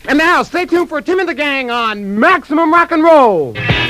And now, stay tuned for Tim and the Gang on Maximum Rock and Roll.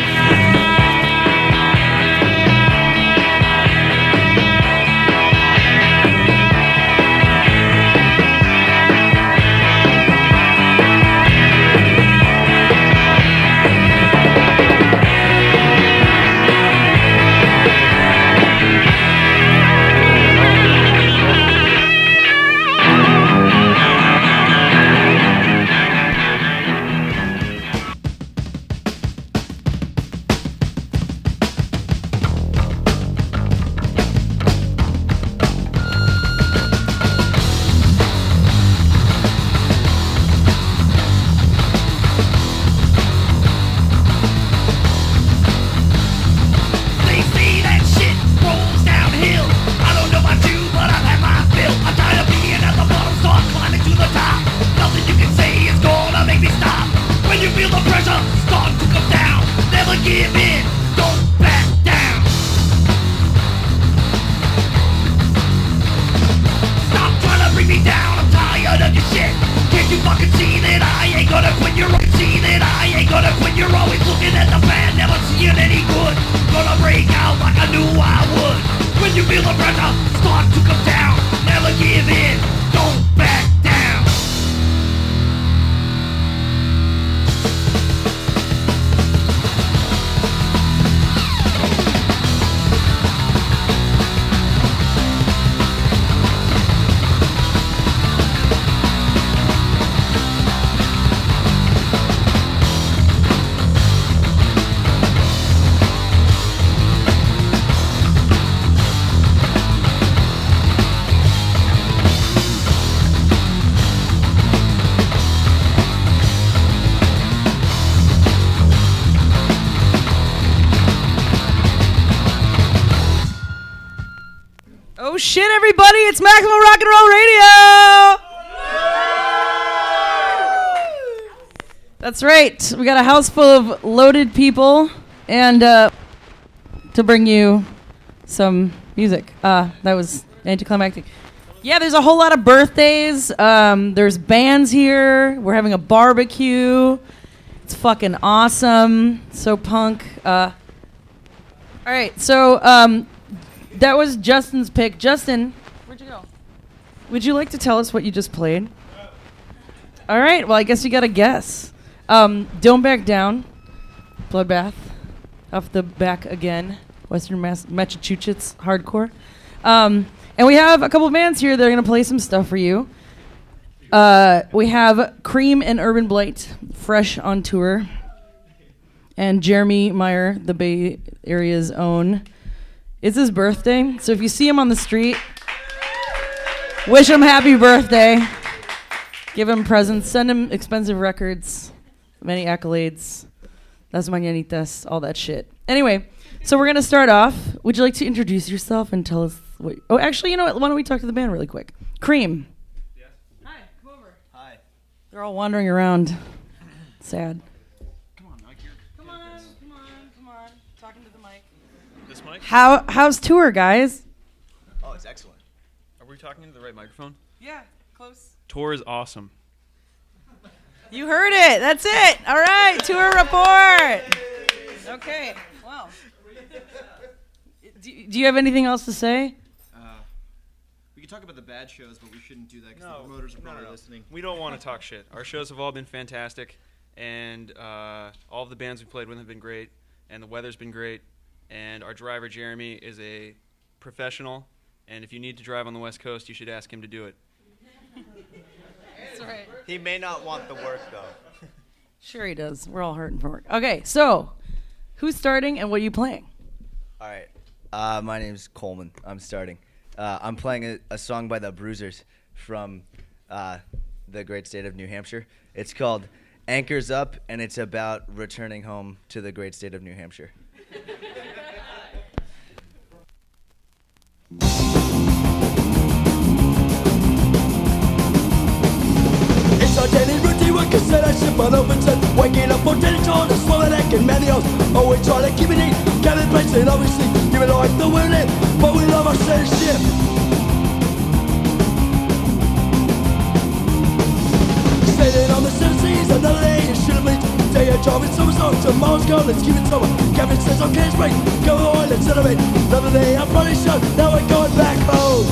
Oh shit, everybody, it's Maximum Rock and Roll Radio! That's right, we got a house full of loaded people and to bring you some music. That was anticlimactic. Yeah, there's a whole lot of birthdays. There's bands here. We're having a barbecue. It's fucking awesome. So punk. All right, so that was Justin's pick. Justin, where'd you go? Would you like to tell us what you just played? All right, well, I guess you got to guess. Don't Back Down, Bloodbath, Off the Back Again, Western Massachusetts hardcore. And we have a couple of bands here that are going to play some stuff for you. We have Cream and Urban Blight, fresh on tour. And Jeremy Meyer, the Bay Area's own. It's his birthday, so if you see him on the street, wish him happy birthday. Give him presents, send him expensive records, many accolades, las mañanitas, all that shit. Anyway, so we're going to start off. Would you like to introduce yourself and tell us what... Oh, actually, you know what? Why don't we talk to the band really quick? Cream. Yes. Hi, come over. Hi. They're all wandering around. Sad. Come on, Mike. Come on. Talking to the mic. This mic? How's tour, guys? Oh, it's excellent. Are we talking into the right microphone? Yeah, close. Tour is awesome. You heard it. That's it. All right, tour report. Okay, wow. Do you have anything else to say? We could talk about the bad shows, but we shouldn't do that because the promoters are probably listening. We don't want to talk shit. Our shows have all been fantastic, and all of the bands we played with have been great, and the weather's been great, and our driver, Jeremy, is a professional, and if you need to drive on the West Coast, you should ask him to do it. That's right. He may not want the work, though. Sure he does. We're all hurting for work. Okay, so who's starting and what are you playing? All right. My name's Coleman. I'm starting. I'm playing a song by the Bruisers from the great state of New Hampshire. It's called Anchors Up, and it's about returning home to the great state of New Hampshire. It's our daily routine with cassette I ship on Overton. Waking up for daily chores, swallowing egg and many else. Oh, we try to keep it neat, Kevin Place and obviously give it like the winning, but we love our steady ship. Sailing on the seven seas, another day, you should have been. Day of job, it's over, tomorrow's gone, let's keep it sober. Kevin says, okay, it's break, go on, let's celebrate. Another day, I'm probably shut, now we're going back home.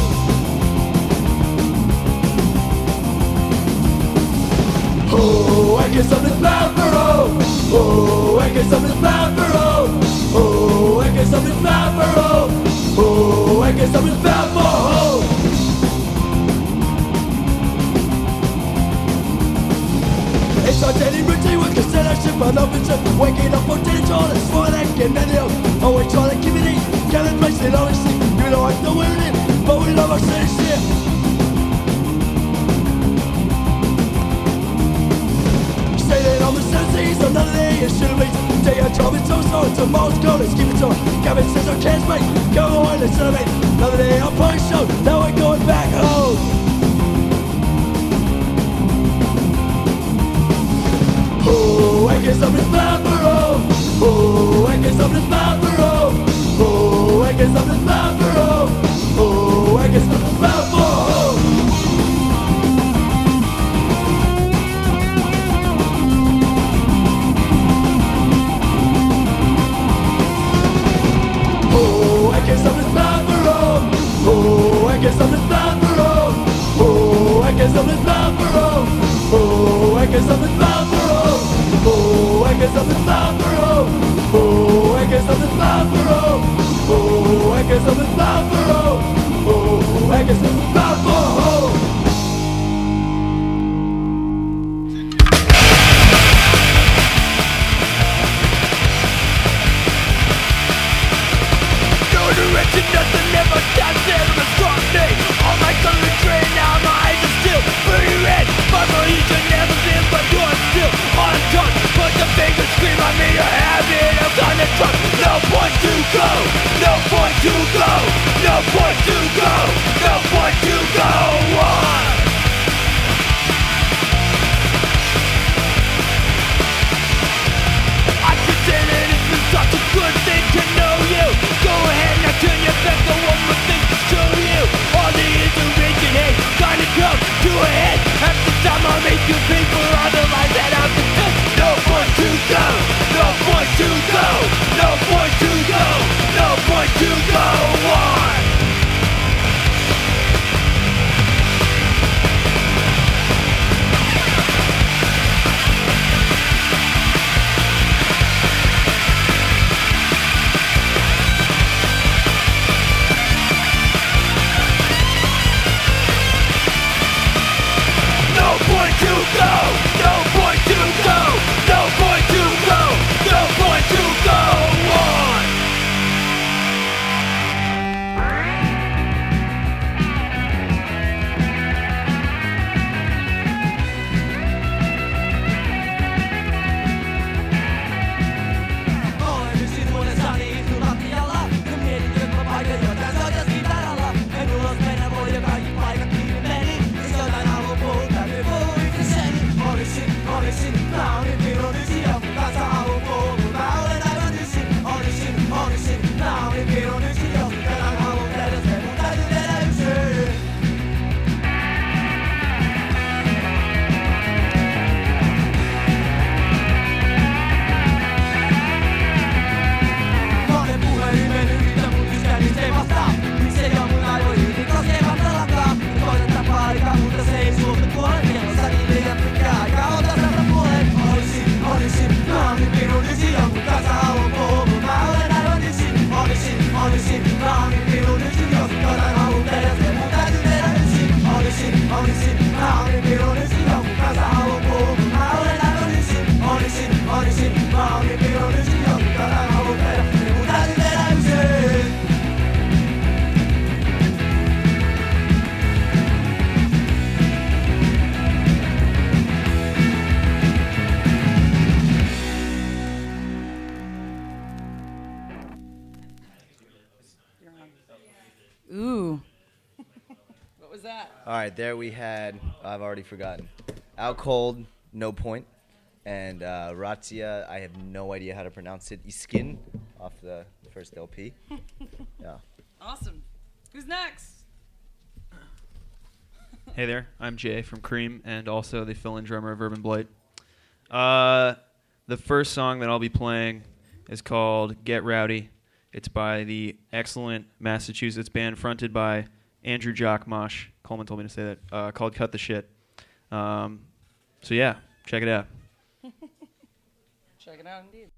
Oh, I guess something's bound for home. Oh, I guess something's bound for home. Oh, I guess something's bound for home. Oh, I guess something's bound for home. It's our daily routine with cassette and shit, but up into waking up for dinner, trying to swallow that getting any else. Always trying to keep it easy, can't embrace it, obviously. You know I know where it is, but we love our city shit. On the senses, another day, it should have been. Day of job, it's over, tomorrow's gone, let's keep it on. Gavin says I can't break, go on, let's celebrate. Another day, I'm probably show, now we're going back home. Oh, I guess something's bound for home. Oh, I guess something's bound for home. Oh, I guess something's bound for home. Oh, I guess something's bound for home. Oh, I guess something's bound for home. Oh, I guess something's bound for home. Oh, I guess something's bound for home. Oh, I guess something's bound for home. Oh, I guess something's bound for home. Oh, I guess something's bound for home. Oh, I guess something's bound for home. Oh, I guess something's bound for home. Direction, nothing ever does ever stop me. All my colors drain, now my eyes are still pretty red. My religion never been, but you're still on top. Put the finger, scream at me, a habit of on the truck. No point to go, no point to go, no point to go, no point to go on. I consider it's been such a good thing to know you. Go ahead, now turn your back to one more thing to show you. All the inspiration hate, trying to come to a head. Half the time I'll make you pay for all the lies that I've been fed. No point to go, no point to go, no point to go, no point to go on. No point to go, no point to go, no point to go, no point to go on. Ooh. What was that? All right, there we had, I've already forgotten. Out Cold, No Point. And Razzia, I have no idea how to pronounce it. Iskin, off the first LP. Yeah. Awesome. Who's next? Hey there, I'm Jay from Cream and also the fill-in drummer of Urban Blight. The first song that I'll be playing is called Get Rowdy. It's by the excellent Massachusetts band fronted by Andrew Jockmosh. Coleman told me to say that. Called Cut the Shit. So yeah, check it out. Check it out, indeed.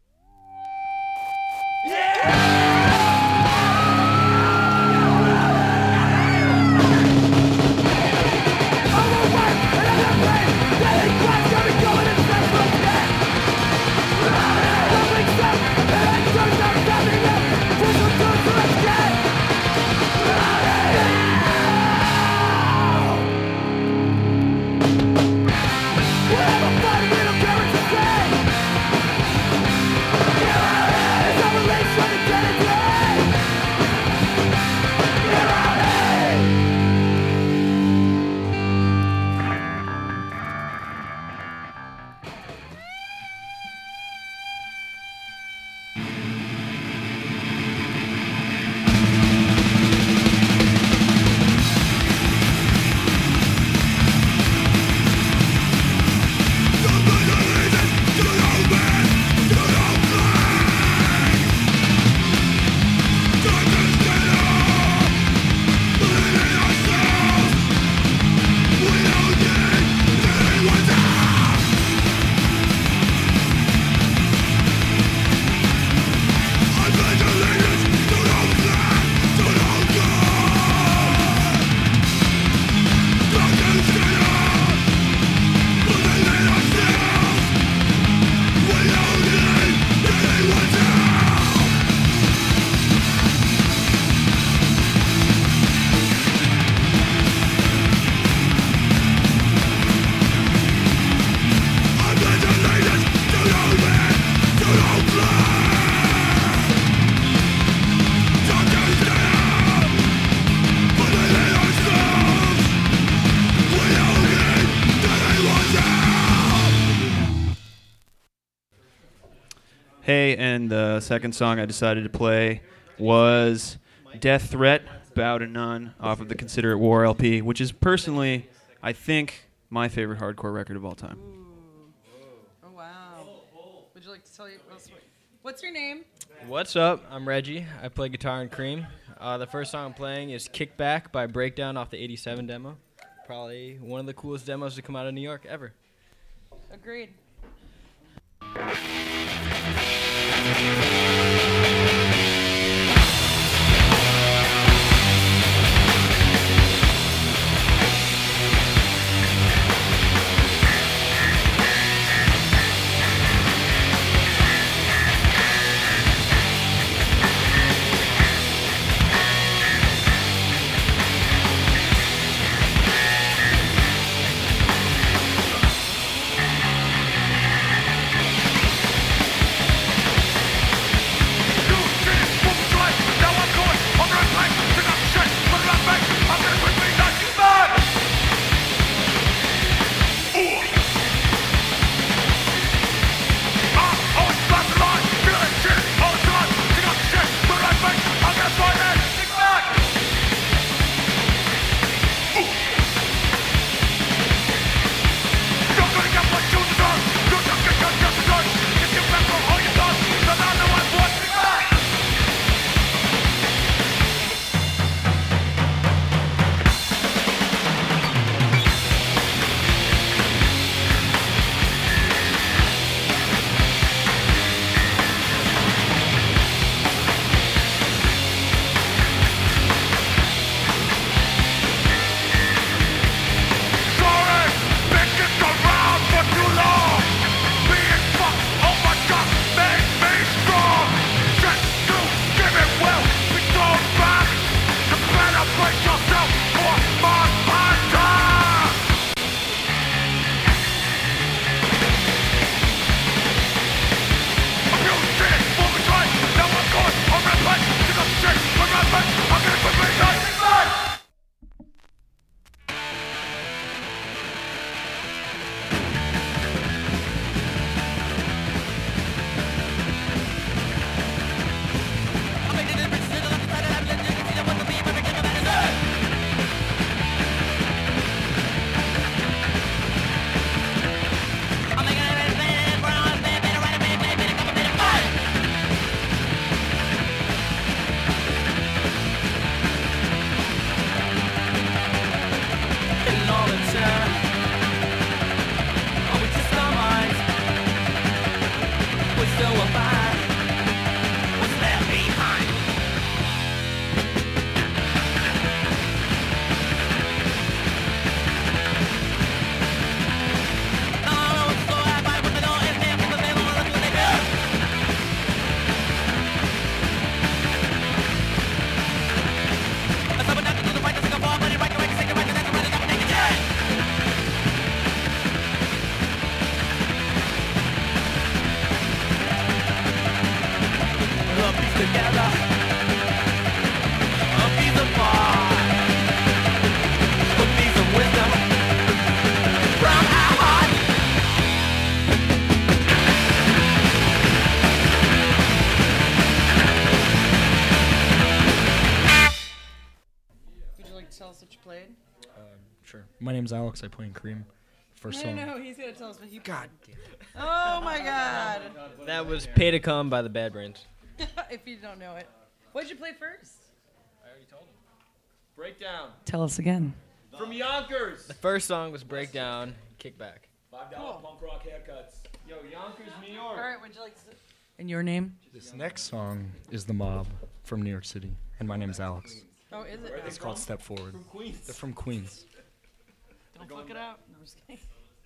Hey, and the second song I decided to play was Death Threat, Bow to None, off of the Consider It War LP, which is personally, I think, my favorite hardcore record of all time. Oh, wow. Would you like to tell you what's your name? What's up? I'm Reggie. I play guitar and cream. The first song I'm playing is Kickback by Breakdown off the 87 demo. Probably one of the coolest demos to come out of New York ever. Agreed. name's Alex. I play in Cream. First song. No, he's gonna tell us what he. God damn it! Oh my God! That was Pay to Come by the Bad Brains. If you don't know it, what'd you play first? I already told him. Breakdown. Tell us again. From Yonkers. The first song was Breakdown, Kickback. $5 punk rock haircuts. Yo, Yonkers, New York. All right, would you like to? And your name? This next song is The Mob from New York City, and my name's Alex. Oh, is it? It's called Step Forward. From Queens. They're from Queens. Don't fuck it out. No, I'm just kidding.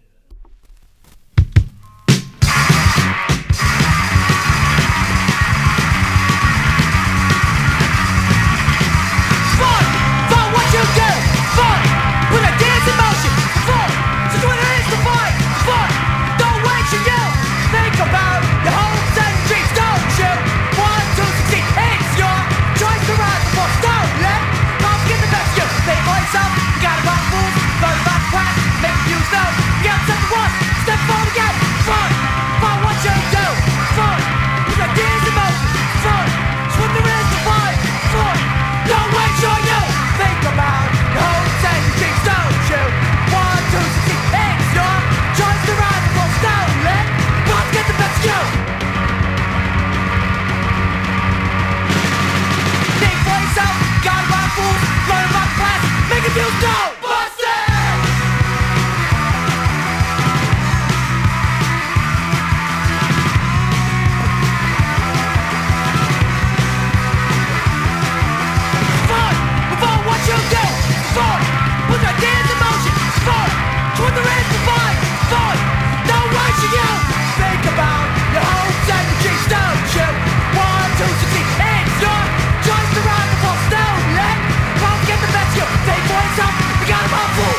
Fun, what you do. Fun, put a dance in motion. Fun, just what it is to fight. Fun, don't wait till you think about your hopes and dreams, don't you? Want to succeed, it's your choice to rise before. Don't let love get the best of you. Think for yourself, you gotta rock fools, learn about the past, make you know. You gotta set the once, step forward again. Fun, what you do. Fun, put a dance in motion. Fun, just what there is to fight. Fun, don't wait till you think about your hopes and dreams, don't you? Want to succeed, it's your choice to rise before. Don't let love get the best of you. Think for yourself, gotta buy fools, learn about the past, make it feel no. Bust it! Fun, before what you do. Fun, put your dance in motion. Fun, what there is to find. Fun, no right to you. Think about your hopes and your dreams, don't you? Want to succeed, it's your choice to rise before. Don't let love get the best of you. Think for yourself, you got 'em all fool.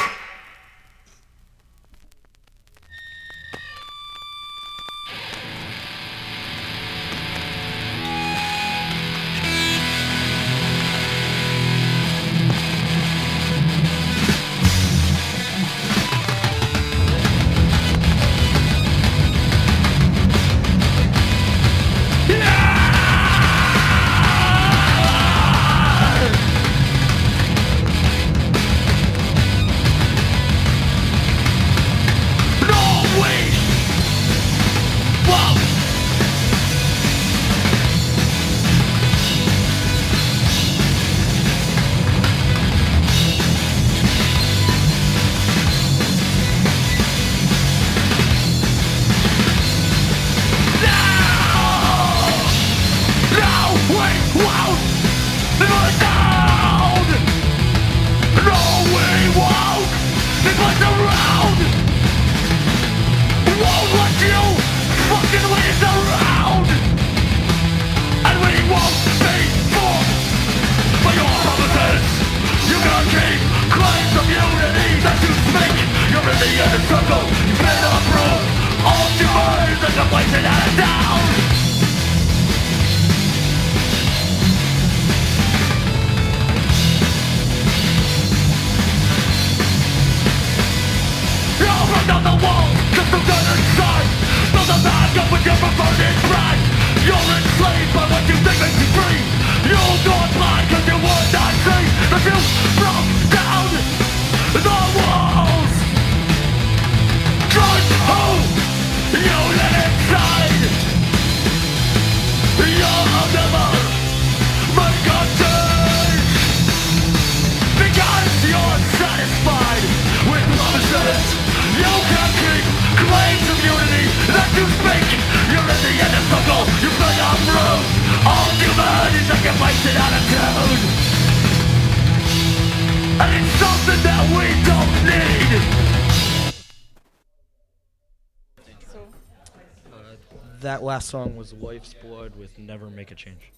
That last song was Life's Blood with Never Make a Change.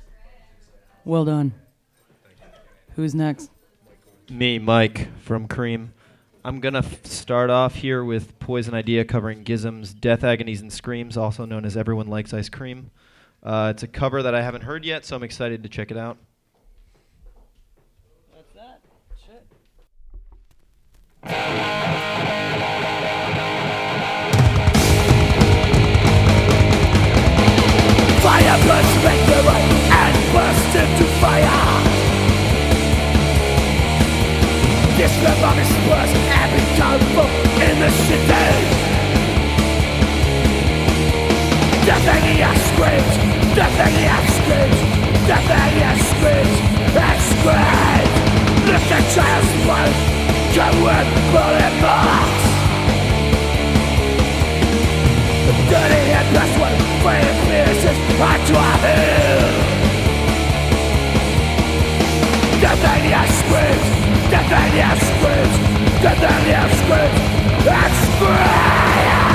Well done. Who's next? Me, Mike, from Cream. I'm going to start off here with Poison Idea covering Gizm's Death, Agonies, and Screams, also known as Everyone Likes Ice Cream. It's a cover that I haven't heard yet, so I'm excited to check it out. What's that? Shit. Fire burns back the right and burst into fire. This love is worse, every disease. Deathania screams, Deathania screams, Deathania screams and screams. Lift the child's blood, come with bullet marks. Dirty and best one, flame pierces onto our hill. Deathania screams, Deathania screams, Deathania screams and screams.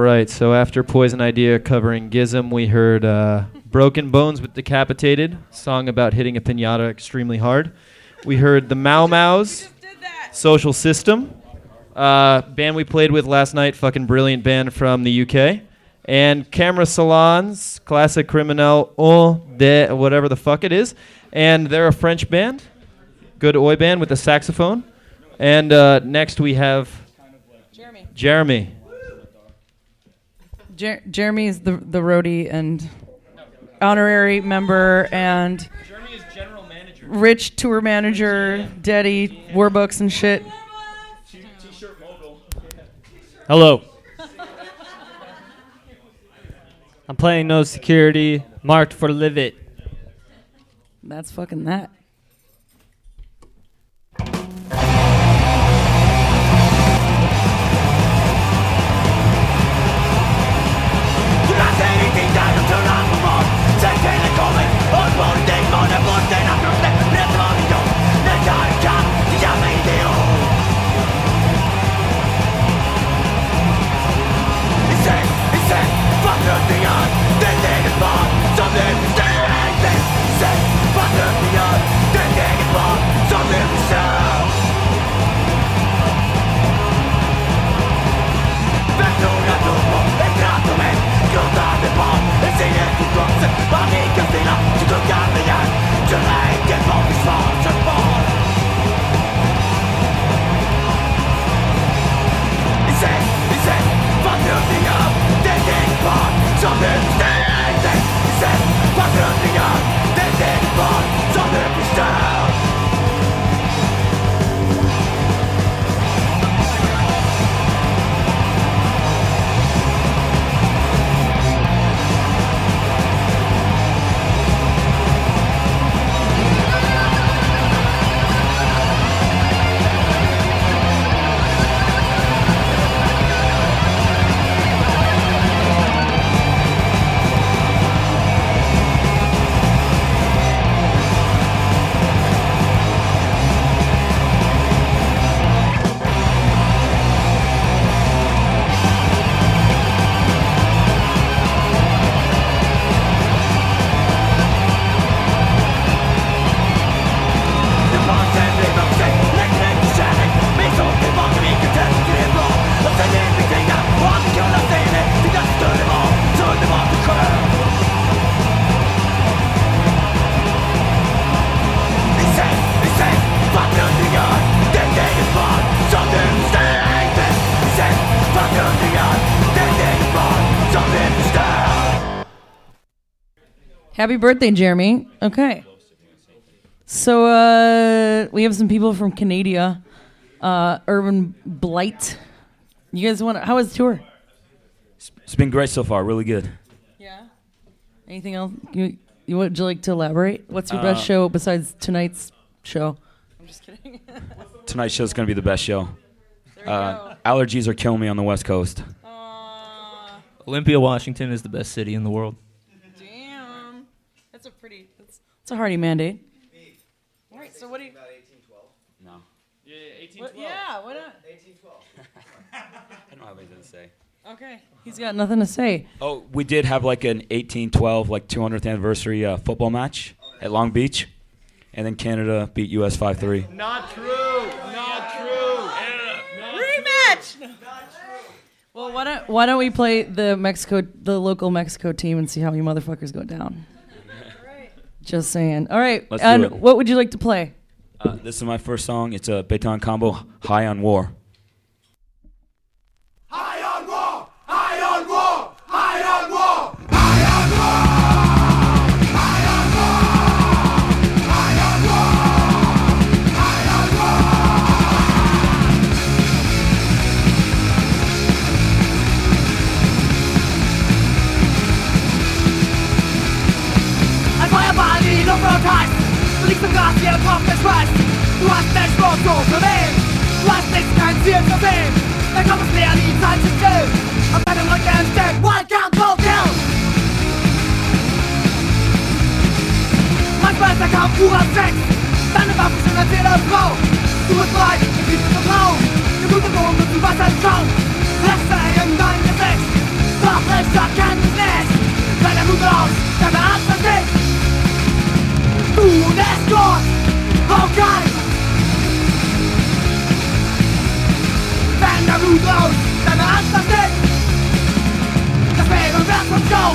right, so after Poison Idea covering Gizm, we heard Broken Bones with Decapitated, song about hitting a piñata extremely hard. We heard the Mau Mau's Social System, band we played with last night, fucking brilliant band from the UK. And Camera Salons, Classic Criminel, whatever the fuck it is. And they're a French band, good oi band with a saxophone. And next we have Jeremy. Jeremy is the roadie and honorary member and Jeremy is general manager. Rich tour manager, Daddy, Warbooks and shit. T-shirt mogul. Hello. I'm playing No Security, marked for Live It. That's fucking that. Happy birthday, Jeremy. Okay. So we have some people from Canada. Urban Blight. You guys want to... How was the tour? It's been great so far. Really good. Yeah. Anything else? Would you like to elaborate? What's your best show besides tonight's show? I'm just kidding. Tonight's show's going to be the best show. Allergies are killing me on the West Coast. Olympia, Washington is the best city in the world. Damn. That's a pretty... That's a hardy mandate. All right, so what do you... No. Yeah, 1812. Yeah, why not? 1812. I don't have anything to say. Okay. He's got nothing to say. Oh, we did have like an 1812, like 200th anniversary football match at Long Beach. And then Canada beat US 5-3. Not true. Not true. Rematch! Not true. Well, why don't we play the local Mexico team and see how you motherfuckers go down? Just saying. All right. Let's and do it. What would you like to play? This is my first song. It's a Baton Combo, High on War. High on war! High on war! High on war! High on war! High on war! High on war! High on war! Ein Feuerball in die Luft und heißt, du liegst im Gras, jeder Kopf geschweißt. Du hast nichts bloß so für wen? Du hast nichts, kein Ziel zu sehen. Dein Kopf ist leer, die Zeit ist still. Auf deinem Rücken steht Welcome to Kill. Manchmal ist der Kampf purer Sex. Deine Waffen sind als jede Frau. Du bist bereit, die Krieg zu vertrauen. Geblutet Boden mit dem Wasser im Schaum. Reste in dein Gesicht. så kan du knäs. Vända mot oss, där med allt för sig. Borde skott, okej. Vända mot oss, där med allt för sig. Där spelar värld som skott.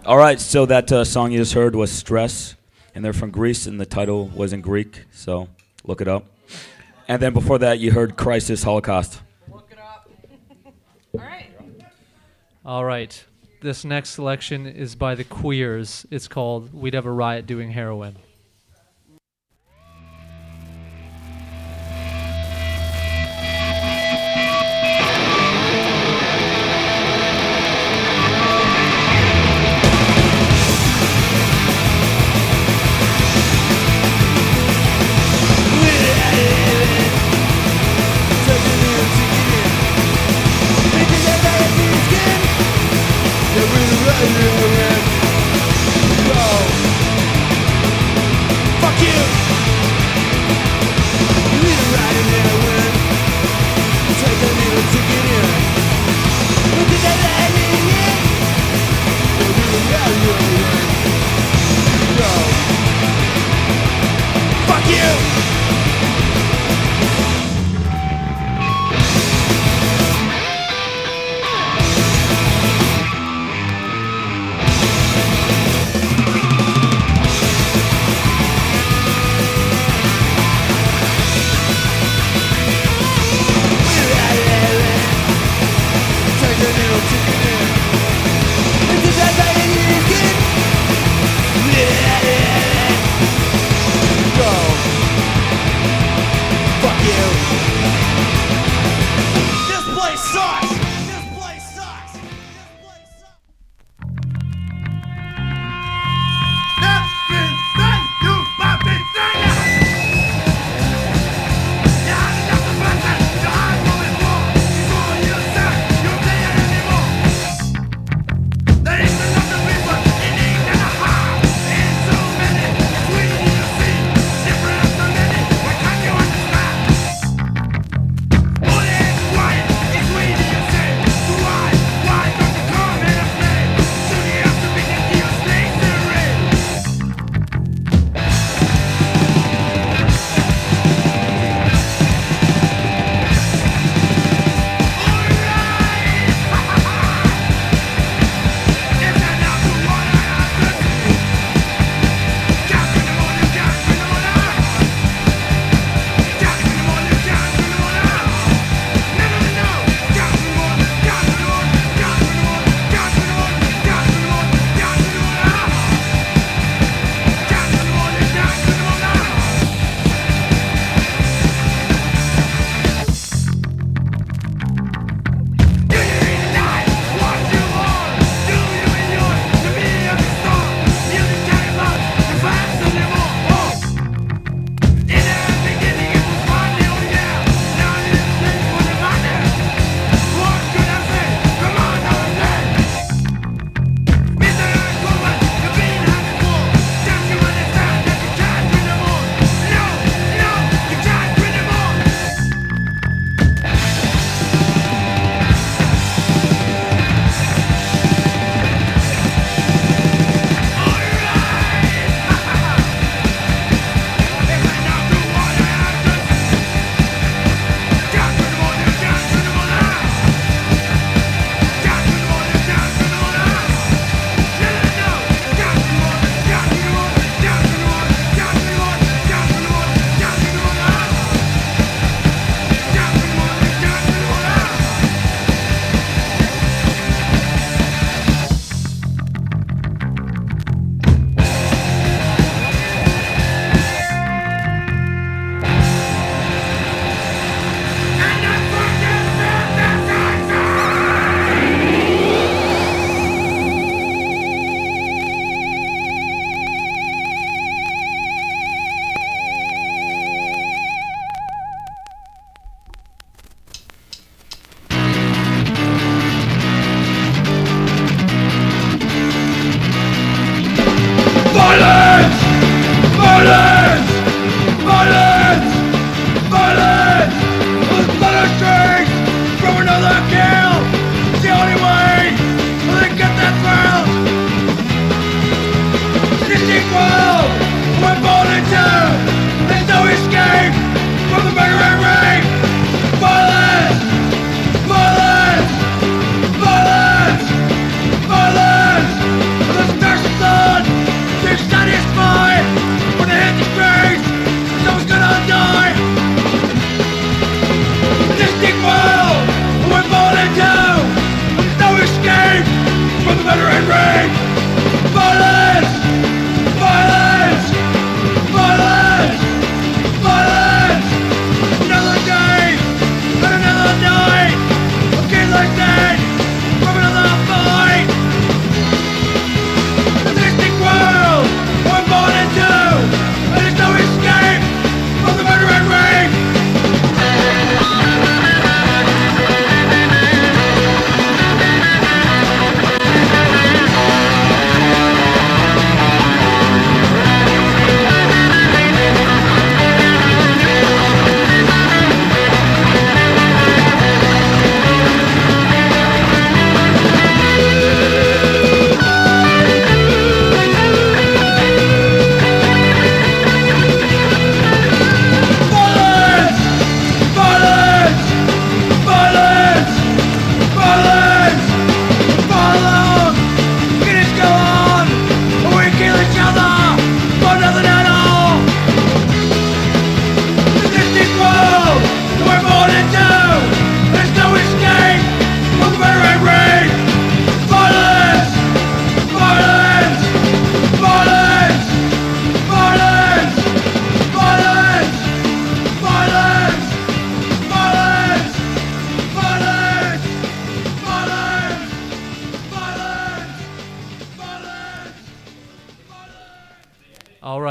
All right, so that song you just heard was Stress, and they're from Greece, and the title was in Greek, so look it up. And then before that, you heard Crisis Holocaust. All right. This next selection is by the Queers. It's called We'd Have a Riot Doing Heroin.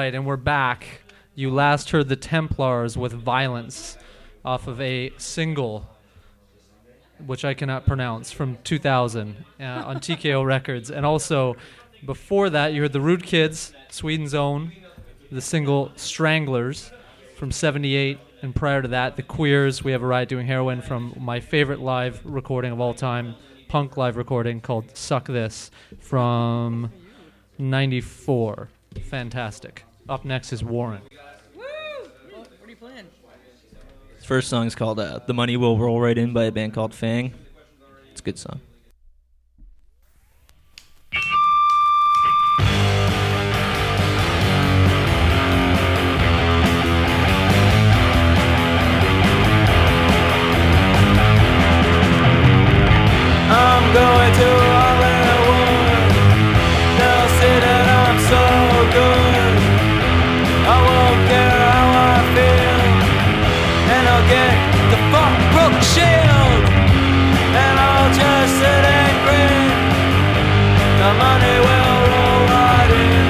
right, and we're back. You last heard the Templars with Violence off of a single, which I cannot pronounce, from 2000 on TKO Records. And also, before that, you heard the Rude Kids, Sweden's Own, the single Stranglers from 78. And prior to that, the Queers, We Have a Riot Doing Heroin, from my favorite live recording of all time, punk live recording called Suck This from 94. Fantastic. Up next is Warren. Woo! What are you playing? This first song is called The Money Will Roll Right In by a band called Fang. It's a good song. I'm going to Hollywood. They'll say that I'm so good. I won't care how I feel, and I'll get the fuck Brooke Shield, and I'll just sit and grin. The money will roll right in.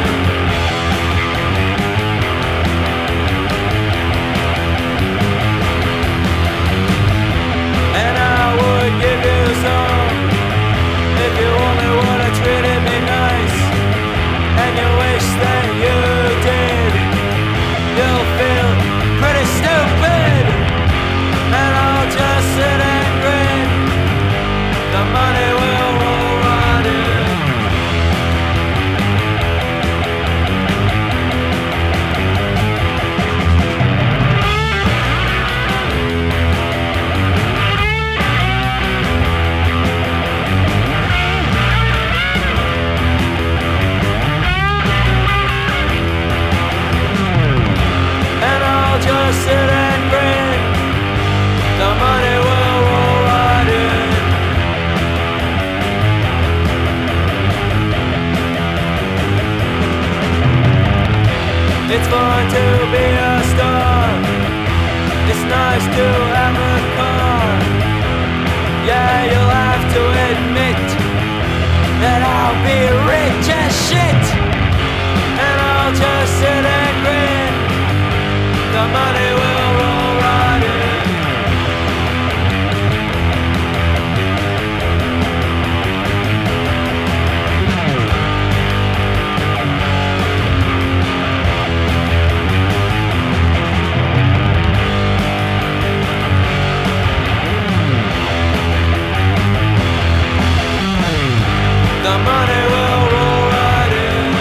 And I would give you some if you only would have treated me nice, and you wish that you did. You'll feel pretty stupid, and I'll just sit and grin. The money will roll right in. And I'll just sit and grin. The money will roll right in. It's fun to be a star. It's nice to have a car. Yeah, you'll have to admit that I'll be rich as shit. And I'll just sit and grin. The money will roll right in. The money will roll right in.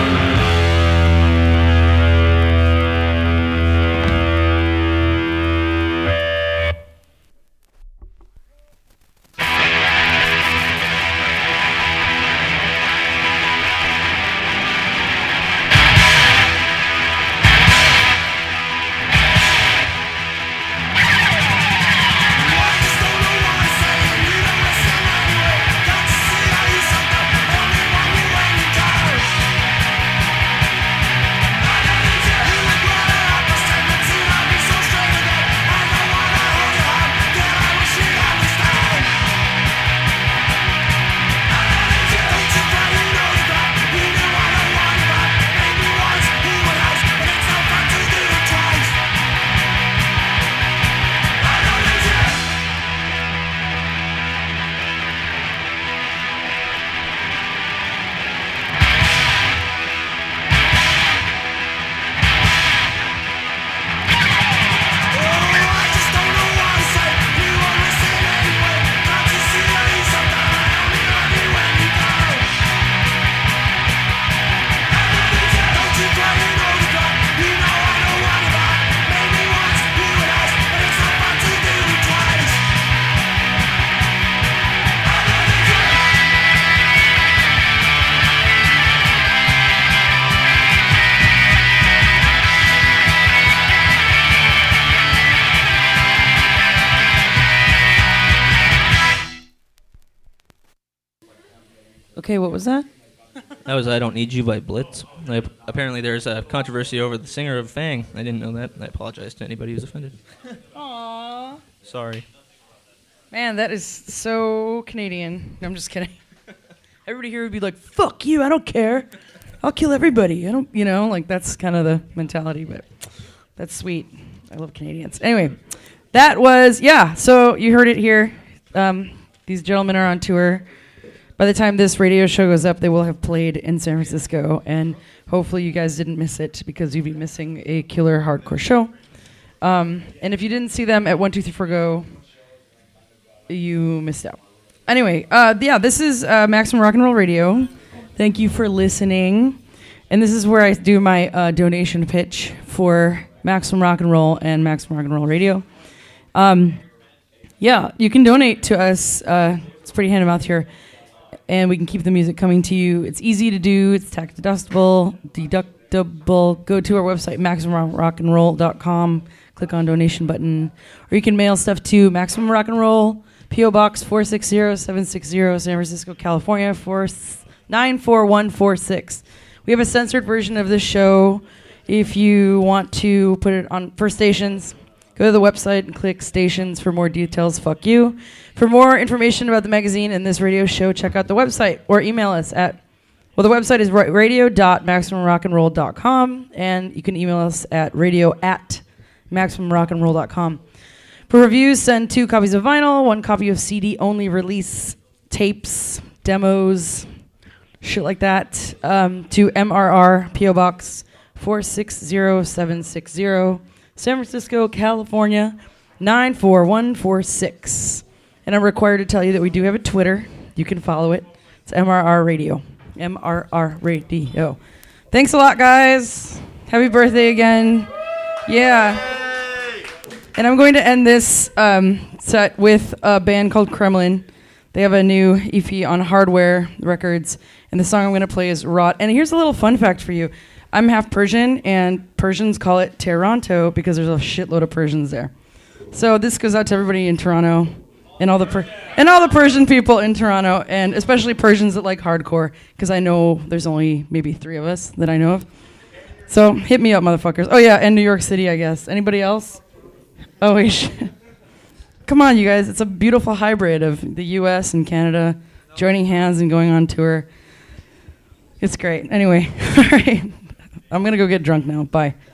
Okay, what was that? That was I Don't Need You by Blitz. Apparently there's a controversy over the singer of Fang. I didn't know that. I apologize to anybody who's offended. Aww. Sorry. Man, that is so Canadian. No, I'm just kidding. Everybody here would be like, fuck you, I don't care. I'll kill everybody. I don't, like that's kind of the mentality, but that's sweet. I love Canadians. Anyway, that was, so you heard it here. These gentlemen are on tour. By the time this radio show goes up, they will have played in San Francisco, and hopefully you guys didn't miss it because you'd be missing a killer hardcore show. And if you didn't see them at 1-2-3-4 Go, you missed out. Anyway, this is Maximum Rock and Roll Radio. Thank you for listening. And this is where I do my donation pitch for Maximum Rock and Roll and Maximum Rock and Roll Radio. You can donate to us. It's pretty hand to mouth here. And we can keep the music coming to you. It's easy to do. It's tax deductible. Go to our website, MaximumRockandRoll.com. Click on donation button. Or you can mail stuff to Maximum Rock and Roll, P.O. Box 460-760, San Francisco, California, 94146. We have a censored version of this show. If you want to put it on for stations, go to the website and click stations for more details. Fuck you. For more information about the magazine and this radio show, check out the website or email us at, the website is radio.maximumrockandroll.com, and you can email us at radio@maximumrockandroll.com. For reviews, send 2 copies of vinyl, 1 copy of CD-only release tapes, demos, shit like that, to MRR, P.O. Box 460760, San Francisco, California, 94146. And I'm required to tell you that we do have a Twitter. You can follow it. It's MRR Radio. MRR Radio. Thanks a lot, guys. Happy birthday again. Yeah. And I'm going to end this set with a band called Kremlin. They have a new EP on Hardware Records, and the song I'm going to play is Rot. And here's a little fun fact for you. I'm half Persian, and Persians call it Toronto because there's a shitload of Persians there. So this goes out to everybody in Toronto, and all the Persian people in Toronto, and especially Persians that like hardcore, because I know there's only maybe 3 of us that I know of. So hit me up, motherfuckers. Oh yeah, and New York City, I guess. Anybody else? Oh wait, come on, you guys. It's a beautiful hybrid of the U.S. and Canada joining hands and going on tour. It's great. Anyway, all right. I'm going to go get drunk now. Bye.